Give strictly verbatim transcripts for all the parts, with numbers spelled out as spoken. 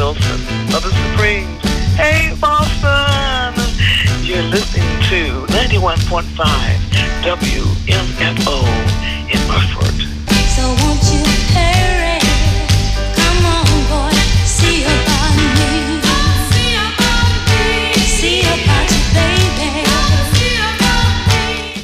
Wilson of the Supremes. Hey, Boston! You're listening to ninety-one point five W M F O in Murford. So won't you hurry? Come on, boy, see about me. See about me. See about you, baby. See about me.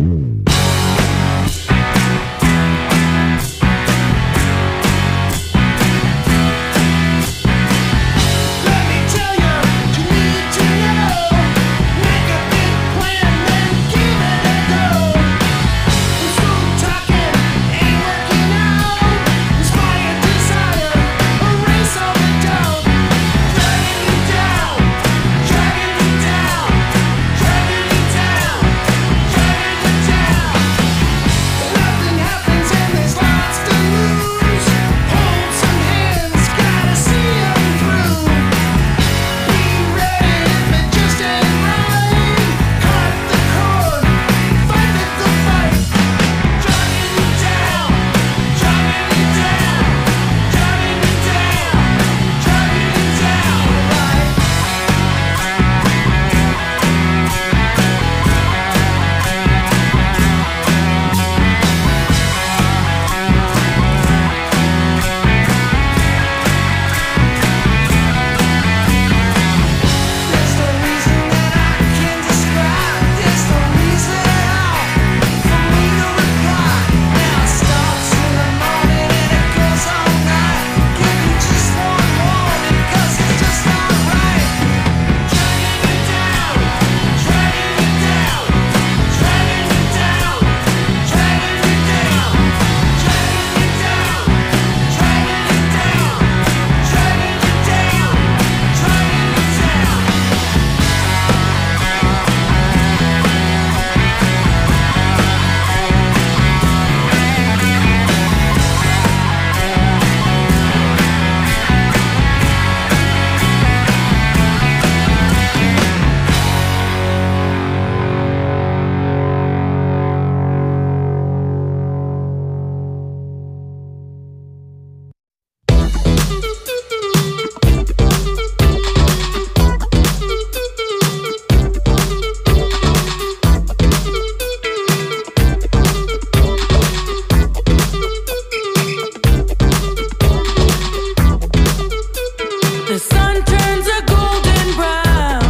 Let me tell you, you need to know. Make a big plan, then give it a go. The smooth talking ain't working out. Inspired desire, erase all the doubt. Dragging you down, dragging you down, dragging you down, dragging you down. Nothing happens and there's lots to lose. Hold some hands, gotta see 'em through. Be ready if it just ain't right. Cut the cord, fight the good fight. Dragging you down, dragging you down, dragging you down, dragging you down, right? There's no reason that I can't describe. There's no reason at all for me to reply. Now it starts in the morning and it goes all night. Give you just one warning 'cause it's just not right. Dragging you down, dragging you down, dragging you down, dragging you down, dragging you down, dragging you down, dragging you down, dragging you down. The sun turns a golden brown.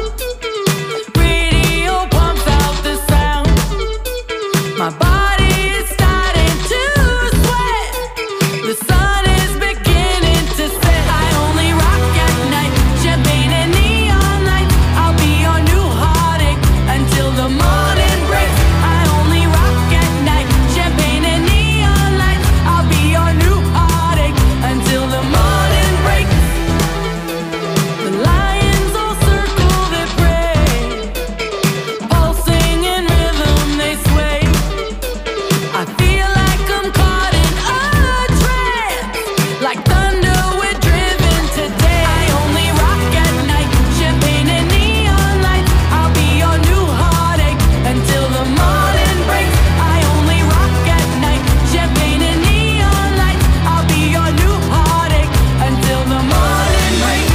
Radio pumps out the sound. My body is starting to sweat. The sun is beginning to set. I only rock at night. Champagne and neon lights. I'll be your new heartache until the morning breaks. I only rock at night. Champagne and neon lights. I'll be your new heartache until the morning breaks. The lions all circle their prey, pulsing in rhythm they sway. I feel like I'm caught in a trance, like thunder we're driven today. I only rock at night, champagne and neon lights. I'll be your new heartache until the morning breaks. I only rock at night, champagne and neon lights. I'll be your new heartache until the morning breaks.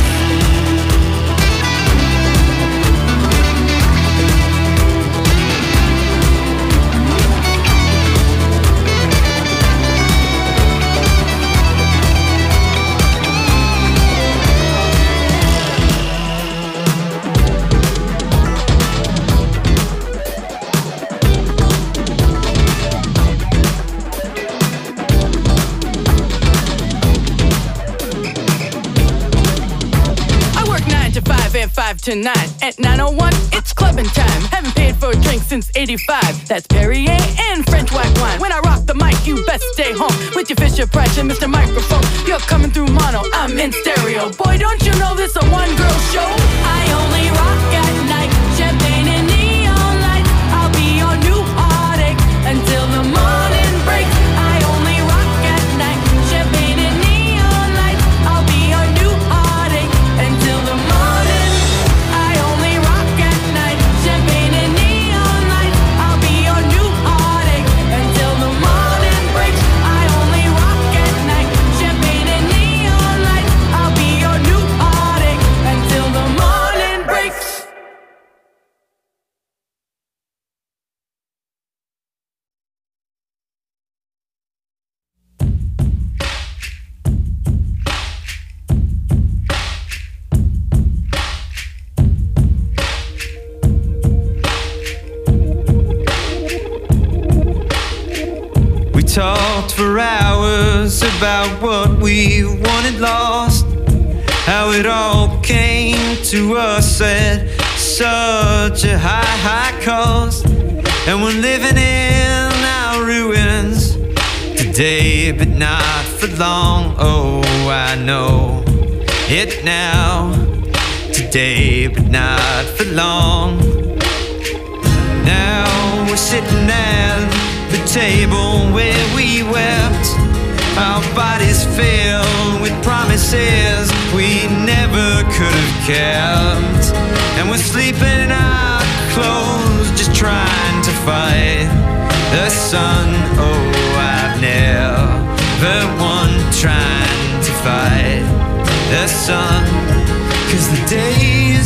I work nine to five and five to nine. At nine oh one, it's clubbing time. Haven't paid for a drink since eighty-five. That's Perrier and French white wine. When I rock the mic, you best stay home with your Fisher Price and Mister Microphone. You're coming through mono, I'm in stereo. Boy, don't you know this a one-girl show? I only rock at night, champagne and neon lights. I'll be your new heartache until the morning breaks. I only rock at night, champagne and neon lights. I'll be your new heartache until the morning. I only rock at night, champagne and neon lights. I'll be your new heartache until the morning breaks. I only rock at night, champagne and neon lights. I'll be your new talked for hours about what we wanted lost, how it all came to us at such a high, high cost. And we're living in our ruins today, but not for long. Oh, I know it now. Today, but not for long. Now we're sitting at the table where we wept, our bodies filled with promises we never could have kept. And we're sleeping in our clothes, just trying to fight the sun. Oh, I've never won trying to fight the sun, 'cause the days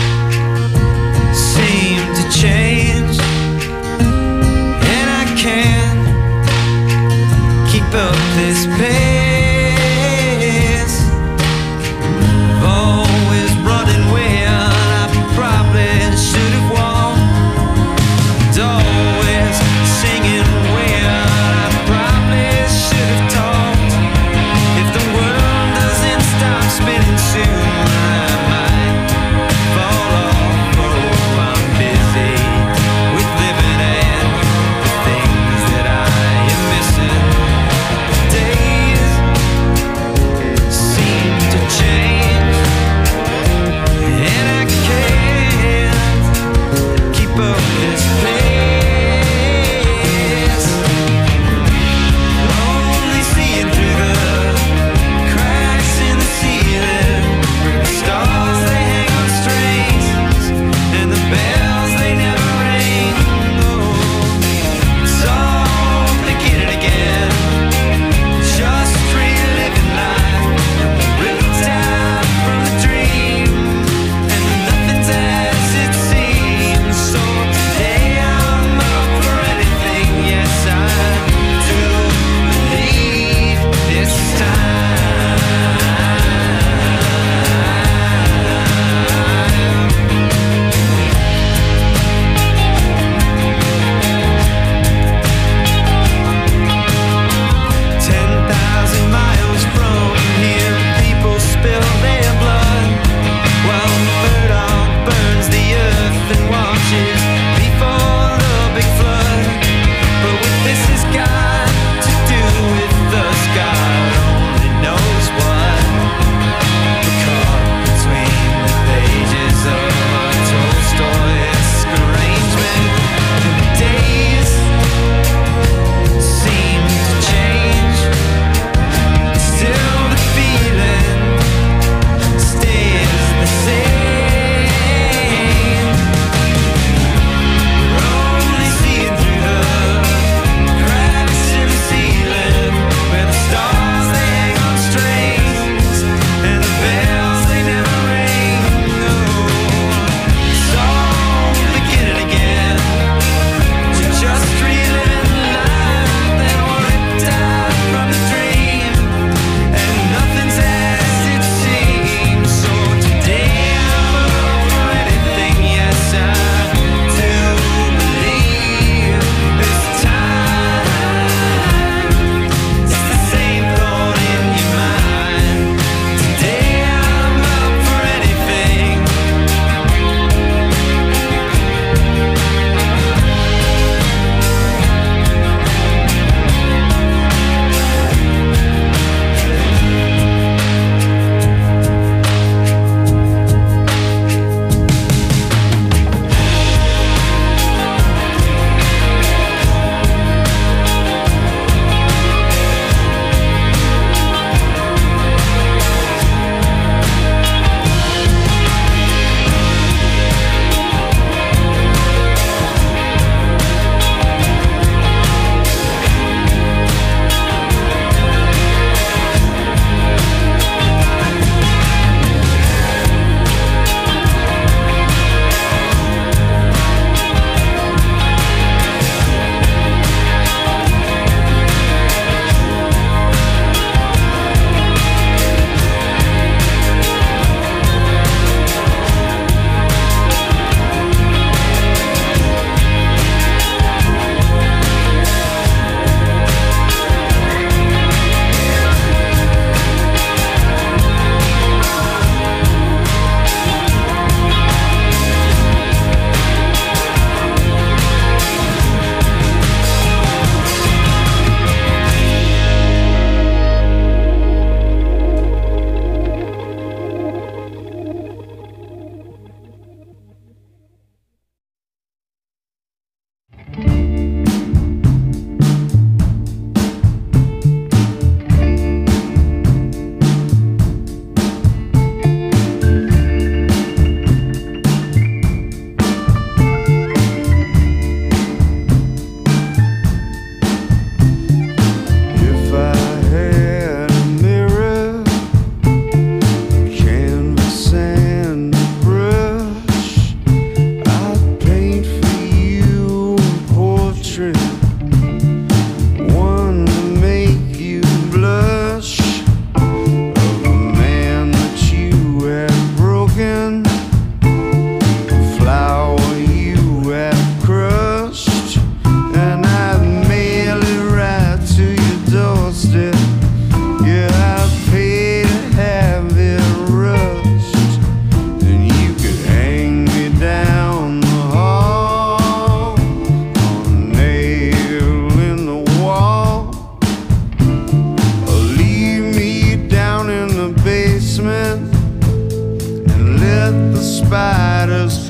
seem to change, and I can't keep up this pace. Always running when I probably should have walked, always singing when I probably should have talked. If the world doesn't stop spinning soon, I might fall off. Oh, I'm busy with living and the things that I am missing. Days spiders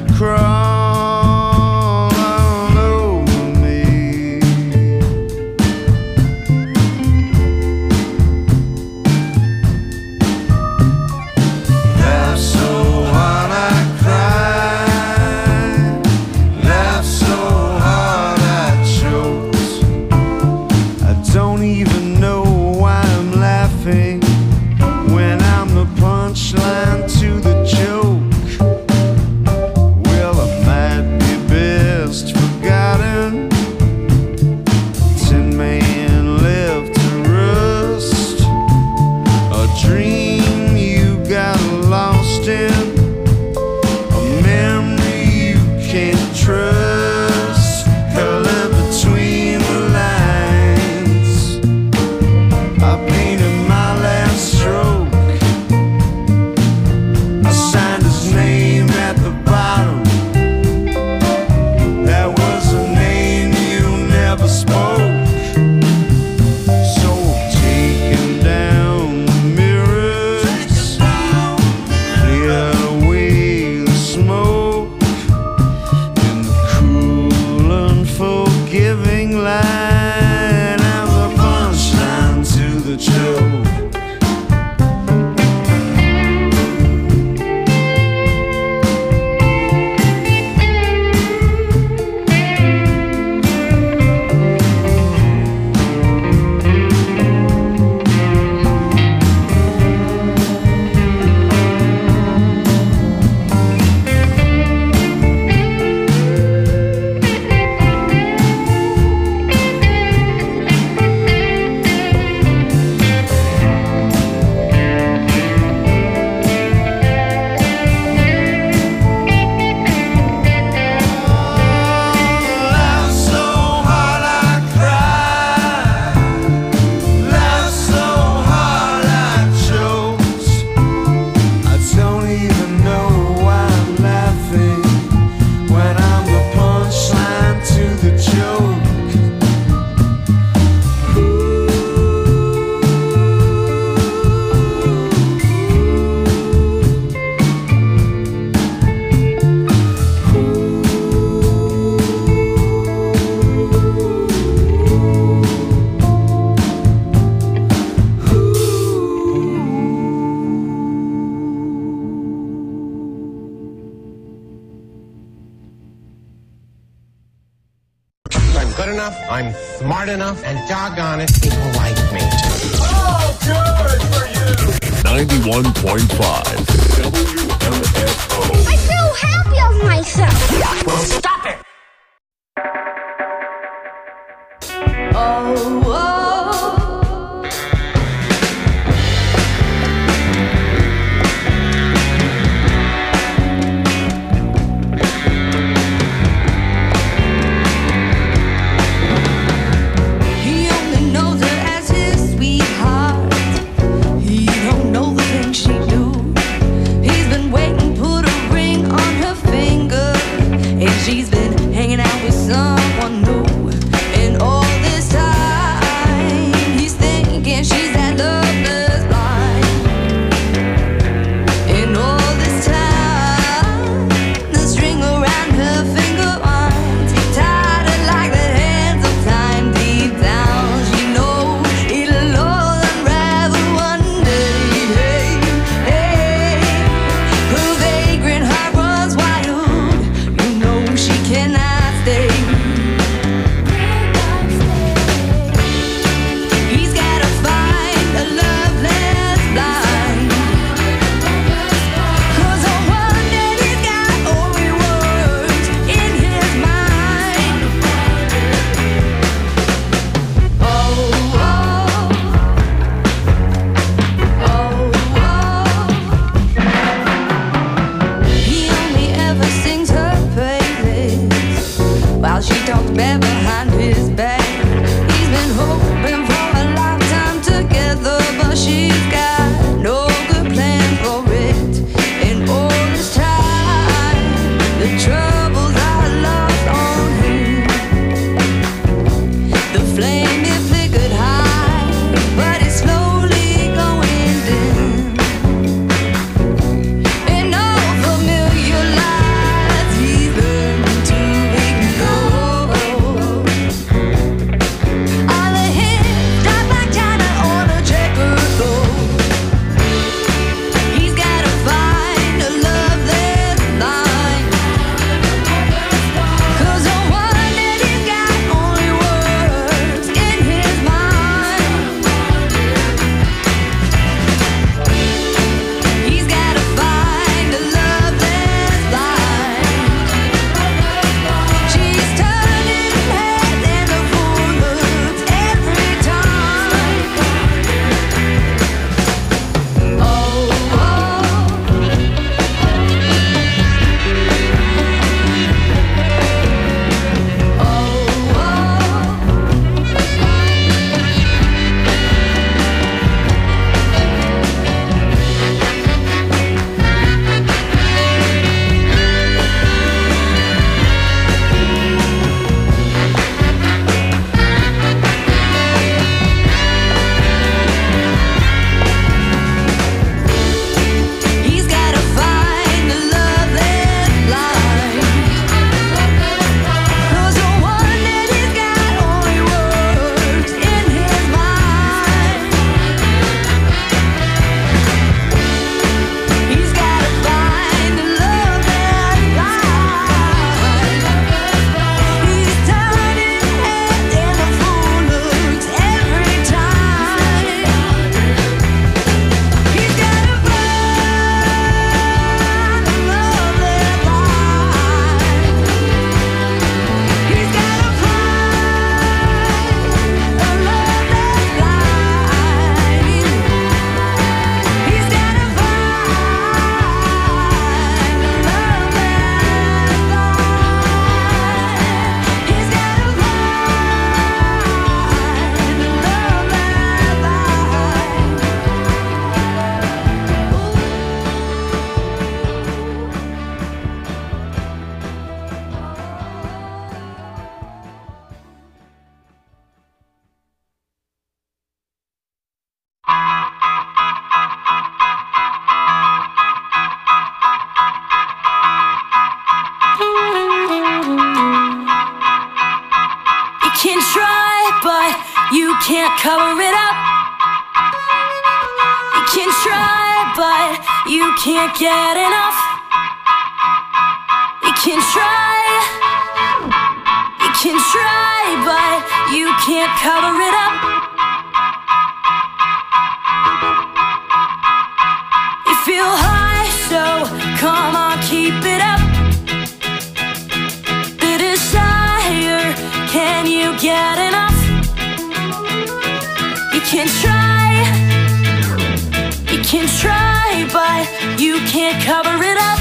crawl all over me. Laugh so hard I cry, laugh so hard I choke. I don't even know why I'm laughing when I'm the punchline to the joke. Well, I might be best forgotten. Ten men left to rust. A dream you got lost in, a memory you can't trust. Color between the lines, I painted my last stroke. I signed his name at the bottom. That was a name you never spoke. So I'm taking down the mirrors, clear away the smoke in the cool, unforgiving light. I'm the punchline to the joke. Laugh so hard I cry, laugh so hard I choke. I don't even know why I'm laughing when I'm the punchline to the joke. I'm good enough, I'm smart enough, and doggone it, people like me. ninety-one point five W M F O. I feel happy of myself. Well, stop it! Oh, oh. He only knows her as his sweetheart. He don't know the things she do. He's been waiting, put a ring on her finger, and she's been can't cover it up. You can try, but you can't get enough. You can try, you can try, but you can't cover it up. You feel high, so come on, keep it up. The desire, can you get enough? You can try, you can try, but you can't cover it up.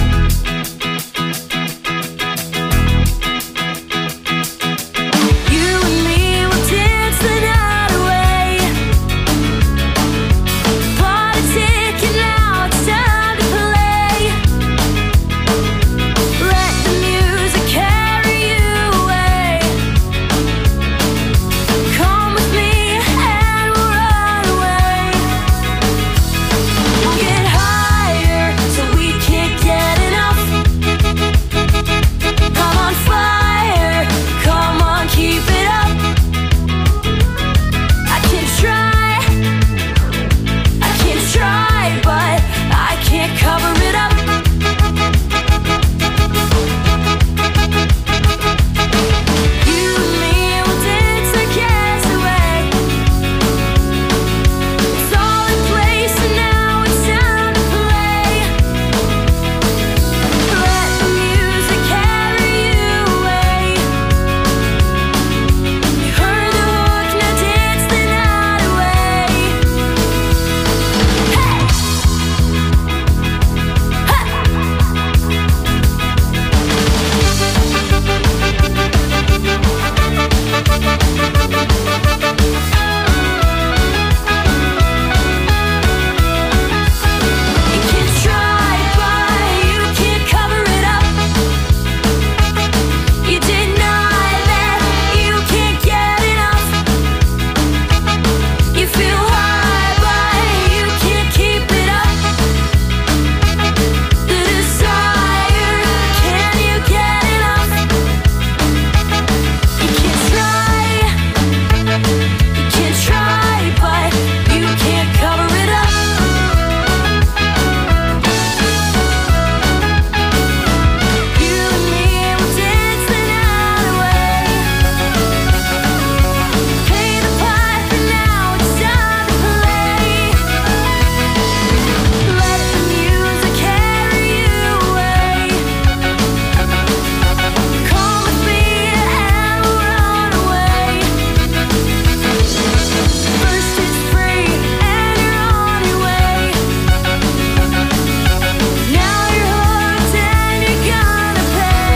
You and me will dance the night away. Bought a ticket, now it's time to play. Let the music carry you away. Come with me and we'll run away. Get higher so we can't get enough. Come on, fire, come on, keep it up. I can try, I can try, but I can't cover it up. You and me will dance the cares away. It's all in place and now it's time to play. Let the music carry you away. You heard the hook, now dance the night away. Hey! You can try, but you can't cover it up. You deny that you can't get enough. You feel high, but you can't keep it up. The desire, can you get enough? You can try, you can try, but you can't cover it up. You and me will dance the night away. Pay the pipe and now it's time to play. Let the music carry you away. Come with me and we'll run away. First it's free and you're on your way. Now you're hooked and you're gonna pay.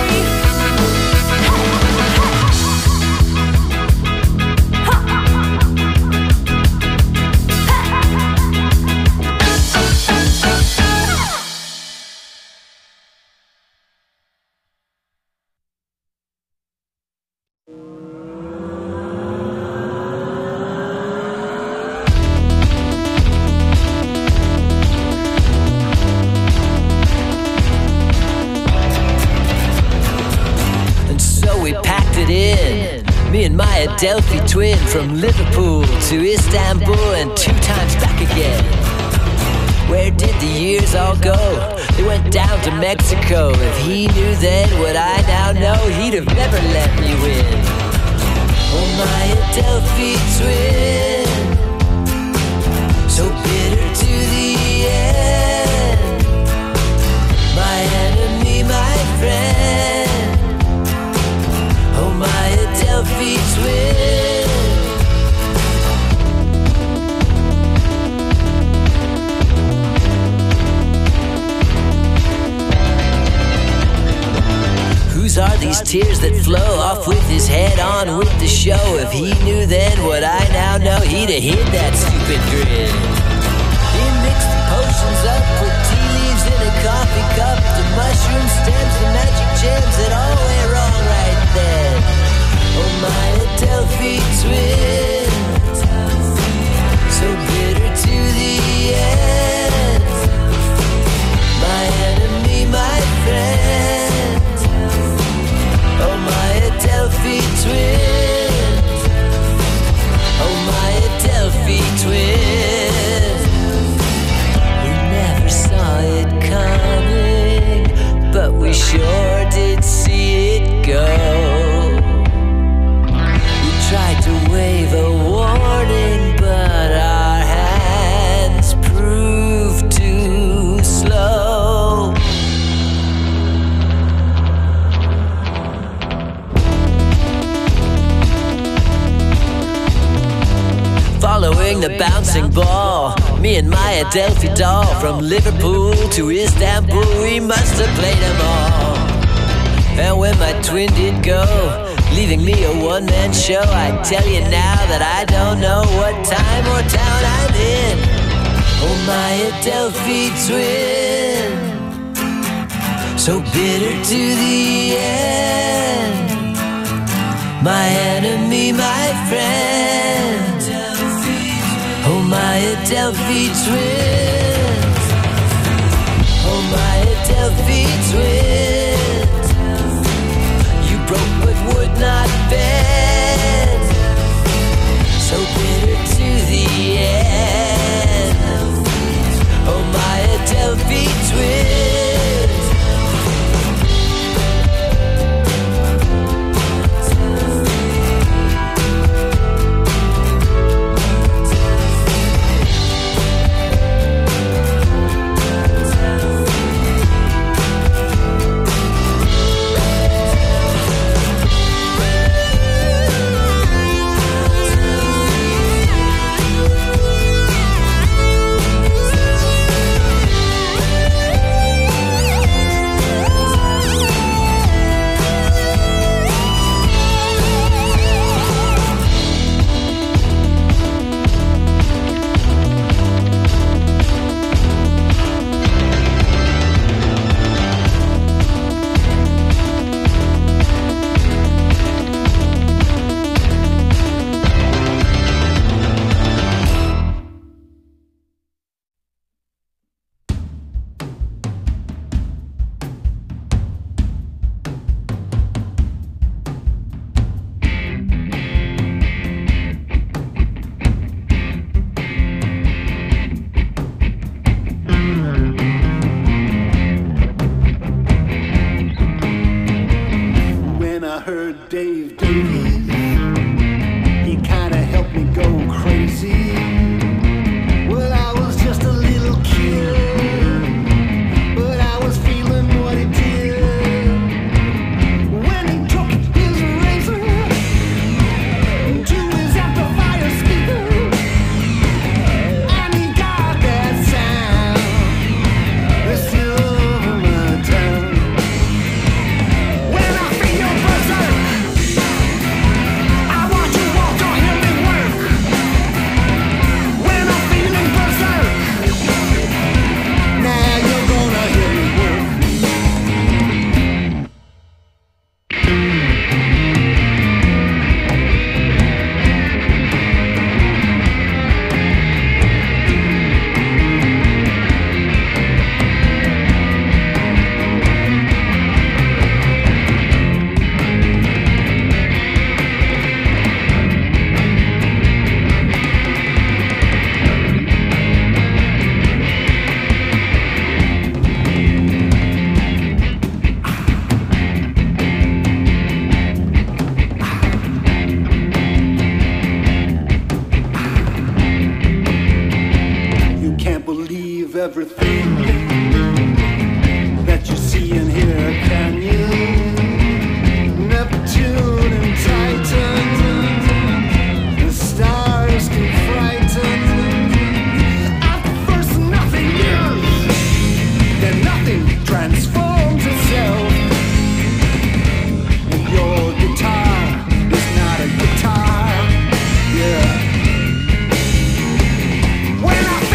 And so we packed it in. Me and my Adelphi twin from Liverpool to Istanbul and two times back again. Where did the years all go? They went down to Mexico. If he knew then what I now know, he'd have never let me win. Oh, my Adelphi twin, so bitter to the end. My enemy, my friend. Oh, my Adelphi twin. Whose are these tears that flow off with his head on with the show? If he knew then what I now know, he'd have hid that stupid grin. He mixed the potions up, put tea leaves in a coffee cup, the mushroom stems, the magic gems, it all went wrong right then. Oh, my Adelphi twin, so bitter to the end. My enemy, my friend. Oh, my Adelphi twin. Oh, my we sure did see it go. We tried to wave a warning, but our hands proved too slow. Following the bouncing ball, me and my Adelphi doll, from Liverpool to Istanbul, we must have played them all. And when my twin did go, leaving me a one-man show, I tell you now that I don't know what time or town I'm in. Oh, my Adelphi twin, so bitter to the end. My enemy, my friend. Oh, my Adelphi twins. Oh, my Adelphi twins. You broke but would not bend. So bitter to the end. Oh, my Adelphi twins.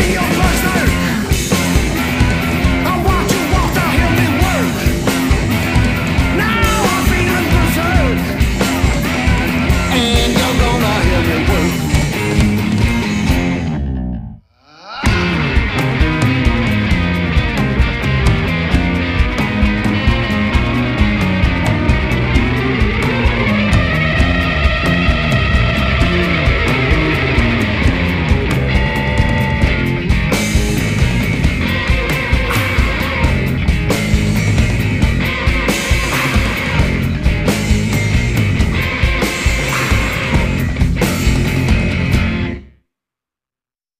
When I feel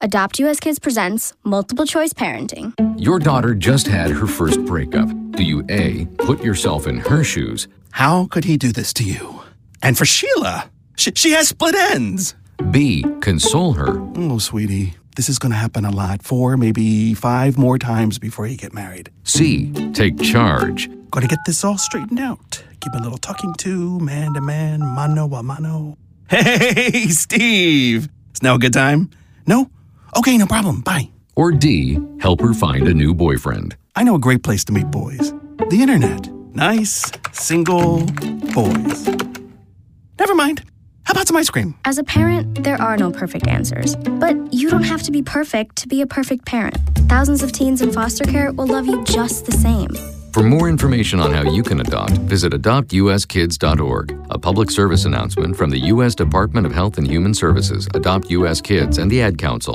Adopt U S Kids presents Multiple Choice Parenting. Your daughter just had her first breakup. Do you A, put yourself in her shoes? How could he do this to you? And for Sheila, she, she has split ends. B, console her. Oh, sweetie, this is going to happen a lot. Four, maybe five more times before you get married. C, take charge. Got to get this all straightened out. Keep a little talking to, man to man, mano a mano. Hey, Steve. Is now a good time? No? Okay, no problem. Bye. Or D, help her find a new boyfriend. I know a great place to meet boys. The internet. Nice, single boys. Never mind. How about some ice cream? As a parent, there are no perfect answers. But you don't have to be perfect to be a perfect parent. Thousands of teens in foster care will love you just the same. For more information on how you can adopt, visit adopt u s kids dot org. A public service announcement from the U S Department of Health and Human Services, Adopt U S Kids, and the Ad Council.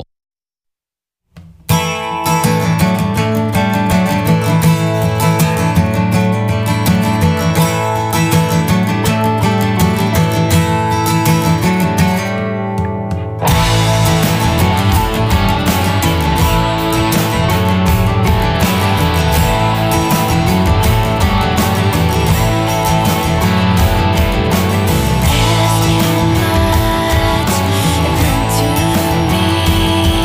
To me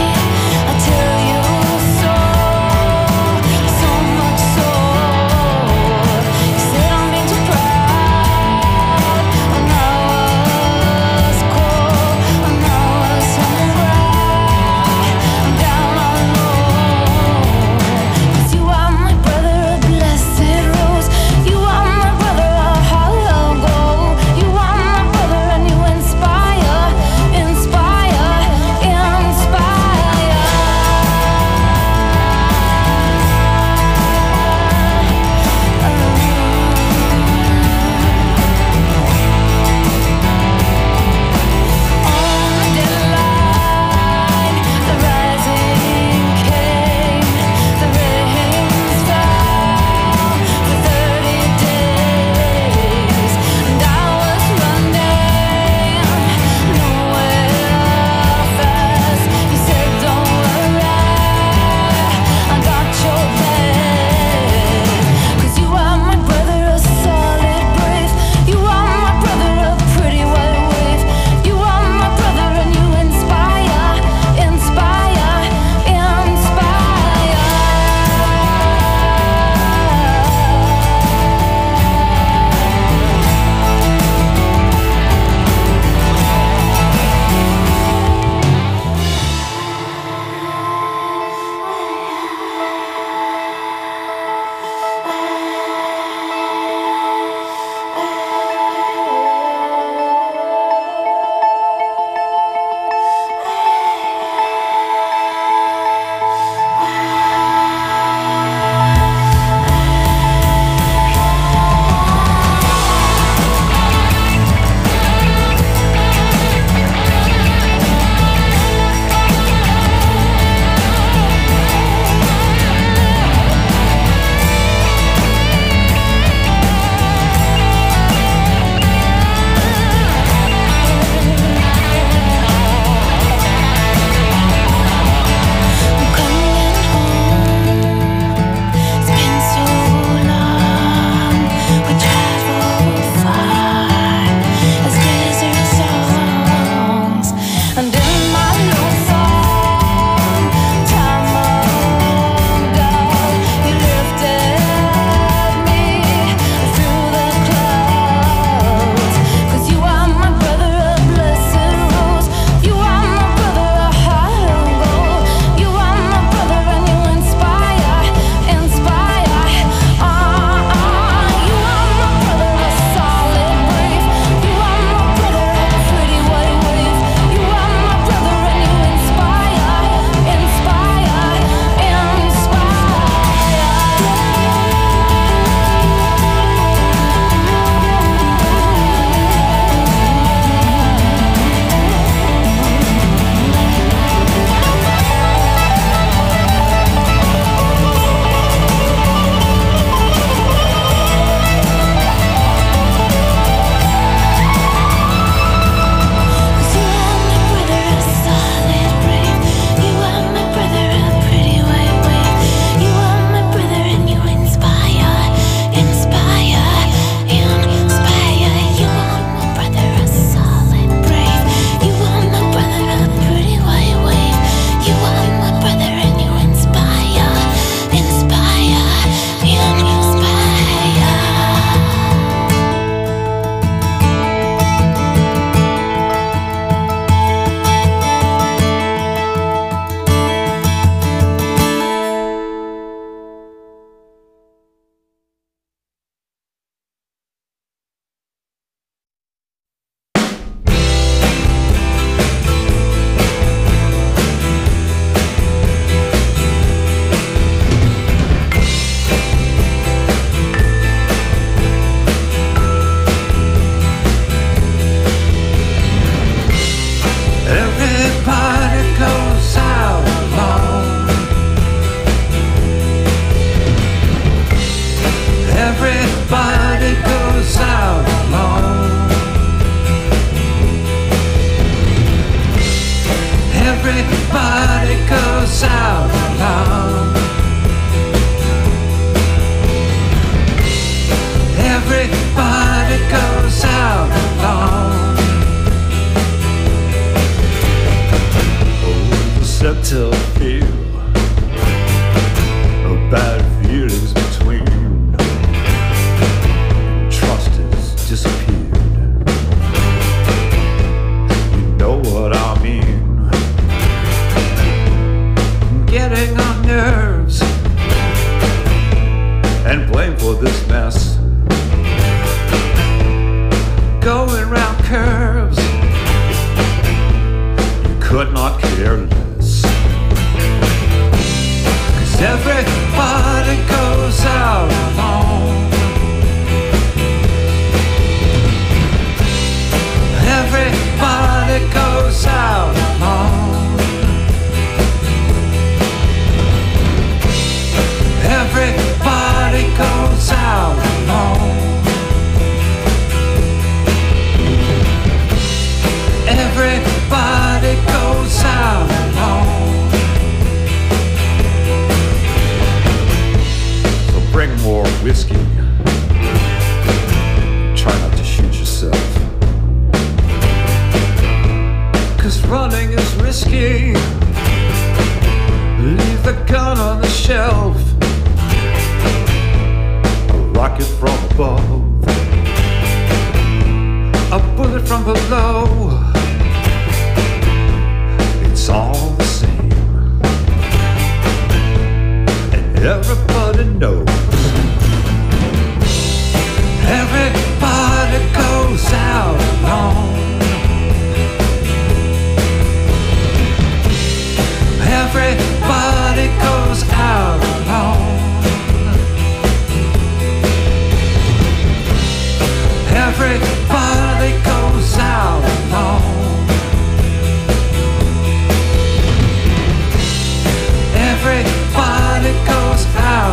Everybody goes out alone. Everybody goes out alone. Everybody goes out alone. Everybody goes out alone. So bring more whiskey. Try not to shoot yourself. 'Cause running is risky. Leave the gun on the shelf. A rocket from above. A bullet from below. It's all the same. And everybody knows. Everybody goes out alone. Everybody goes out alone. Everybody goes out alone. Everybody goes out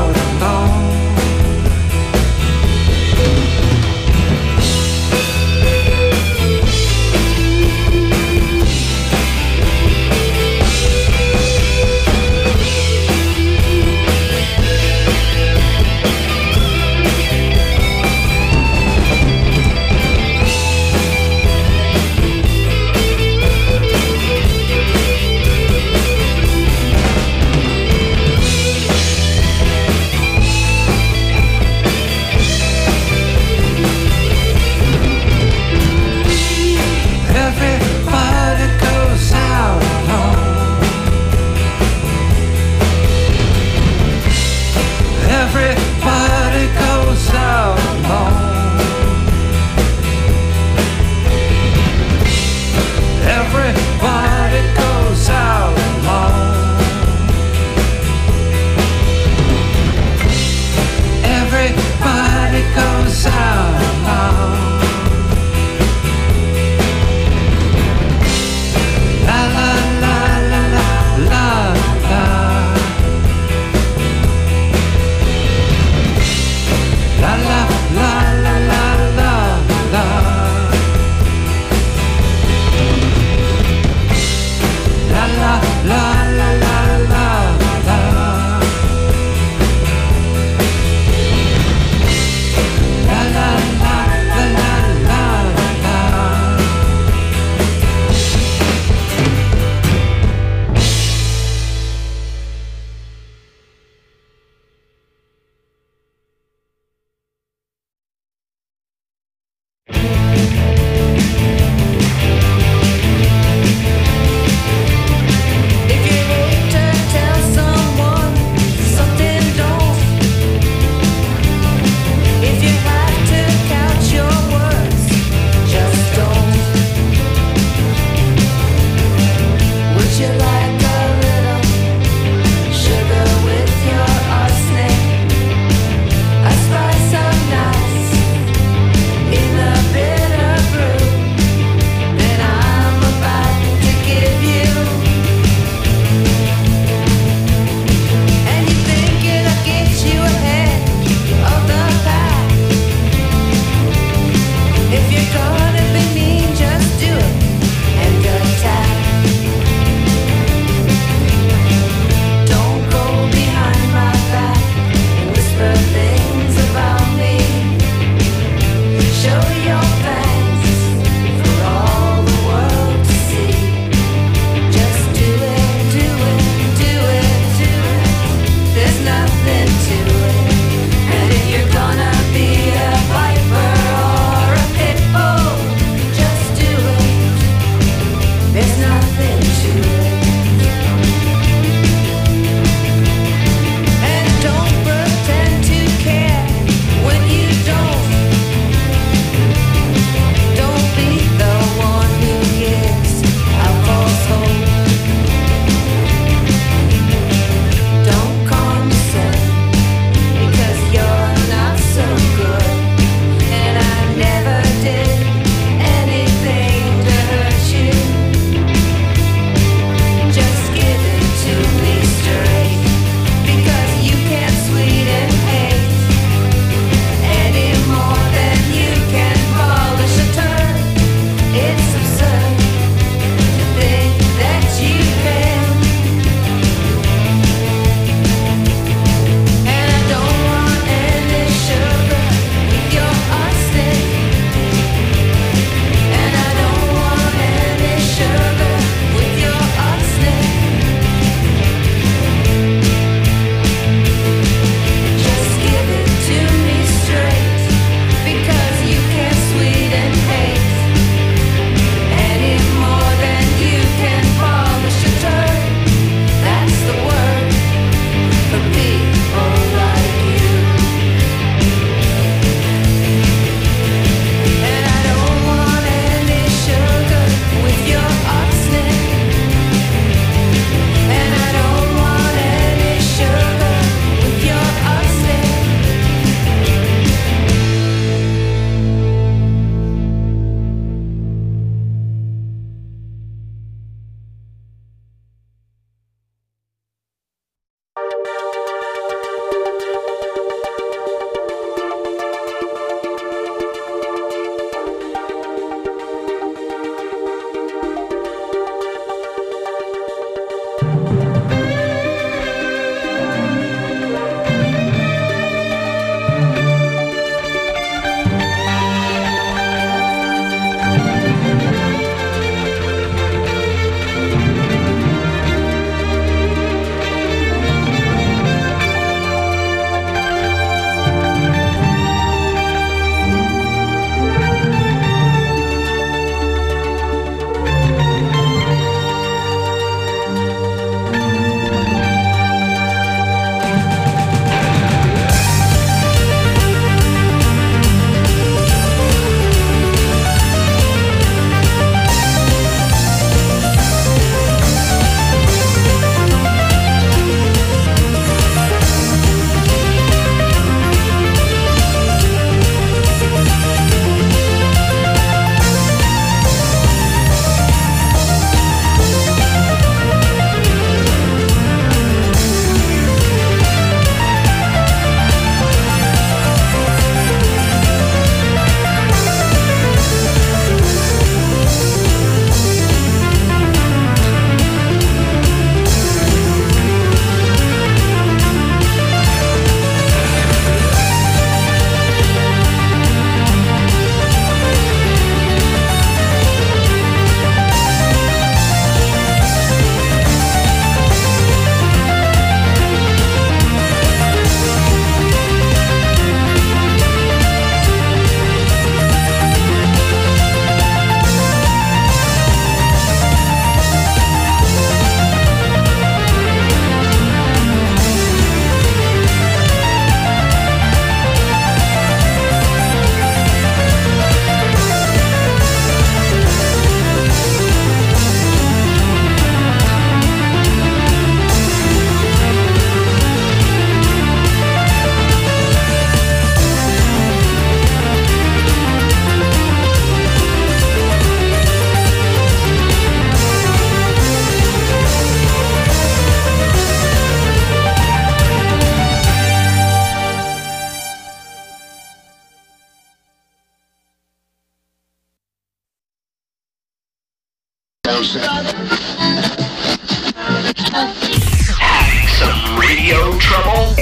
Having some radio trouble?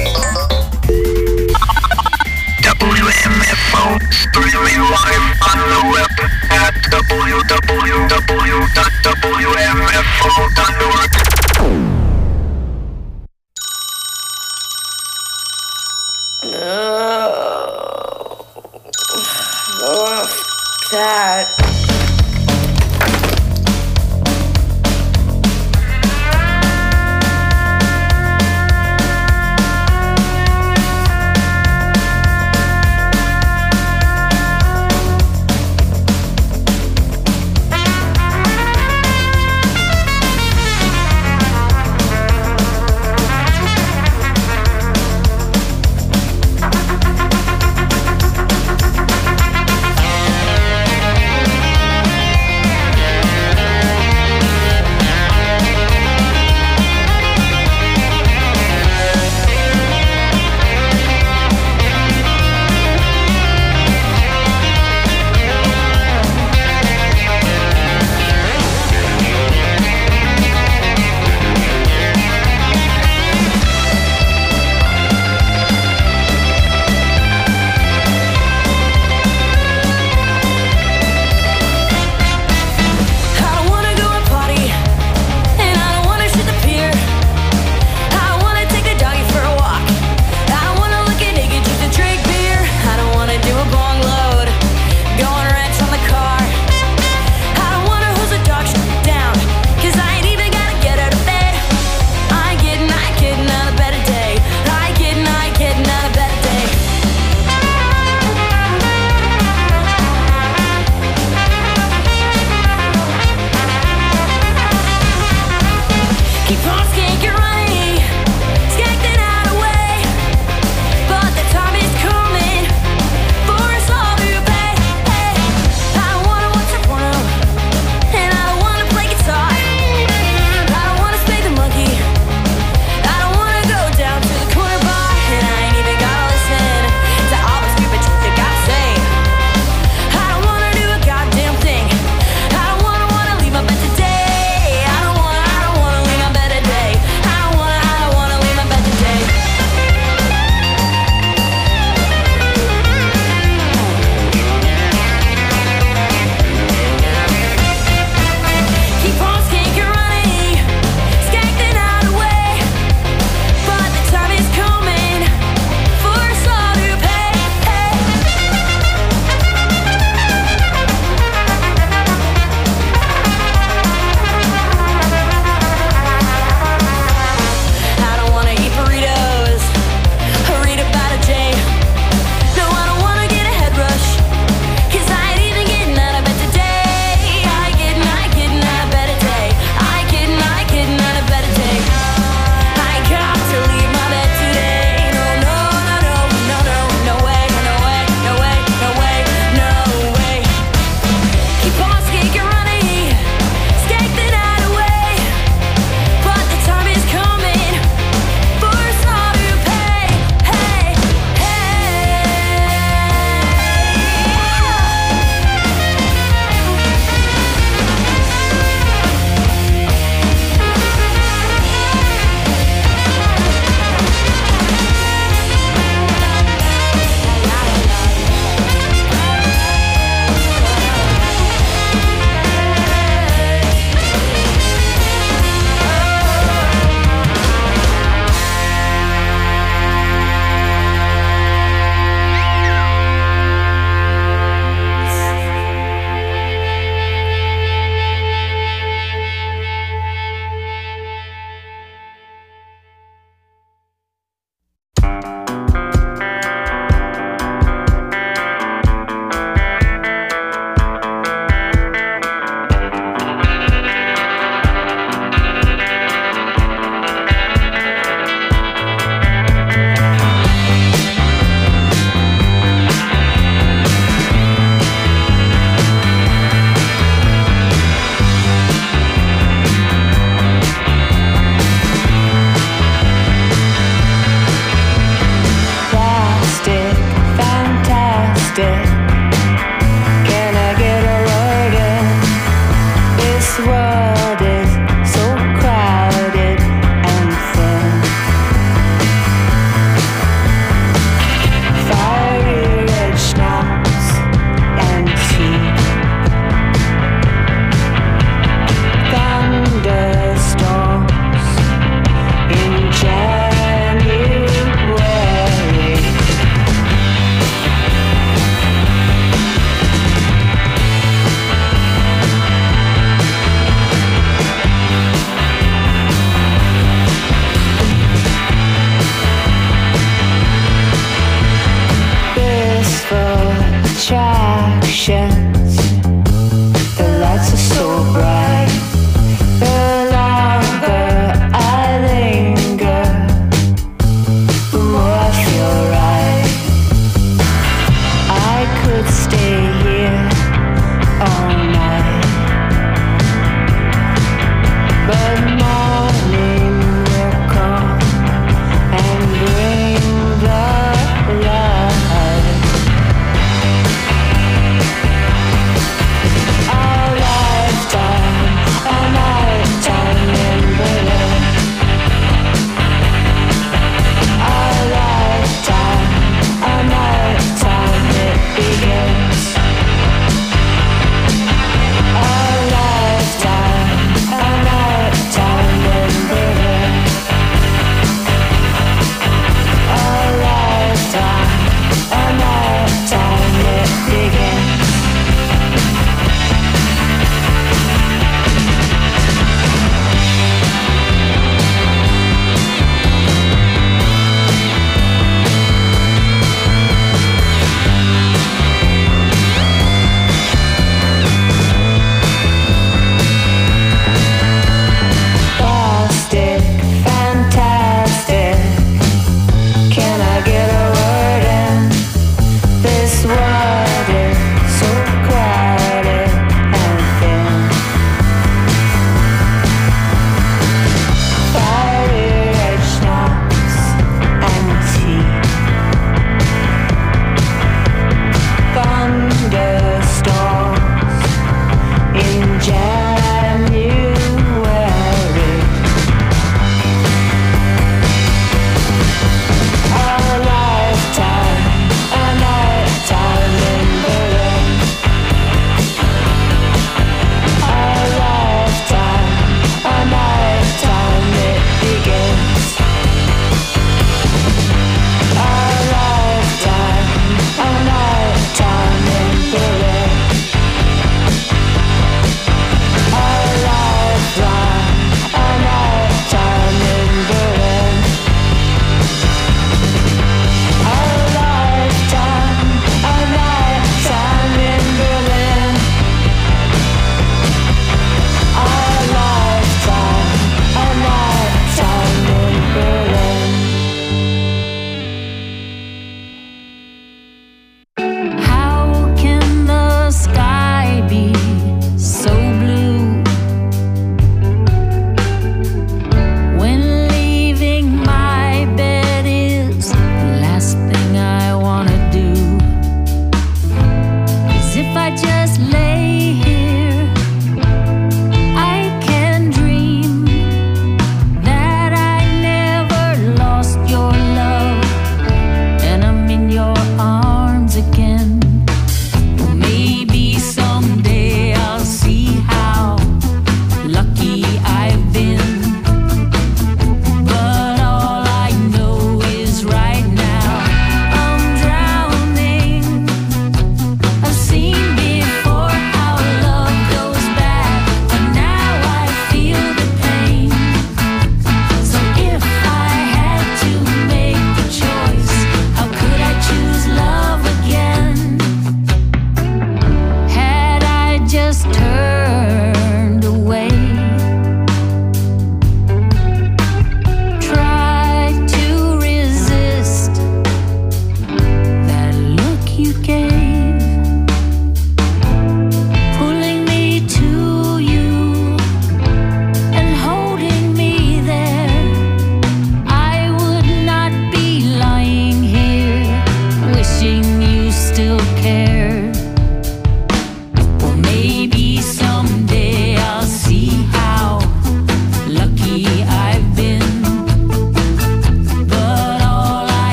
W M F O, streaming live on the web at w w w dot w m f o dot org. No. Oh, that.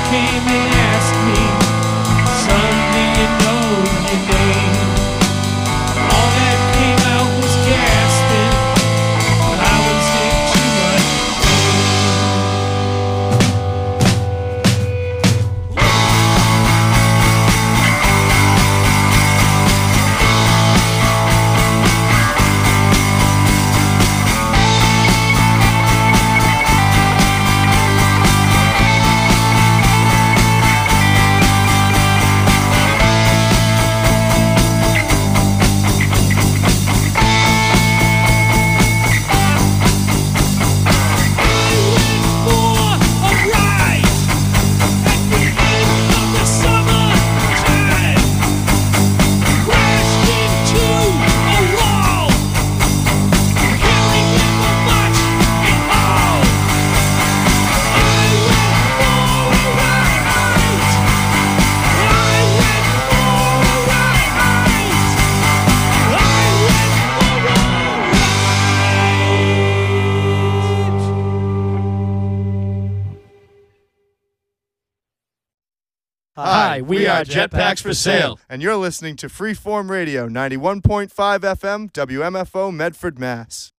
came and asked me, son, do you know your name? All that came out was gasping. I was in too much Hi, we are Jetpacks for Sale, and you're listening to Freeform Radio, ninety-one point five F M, W M F O, Medford, Mass.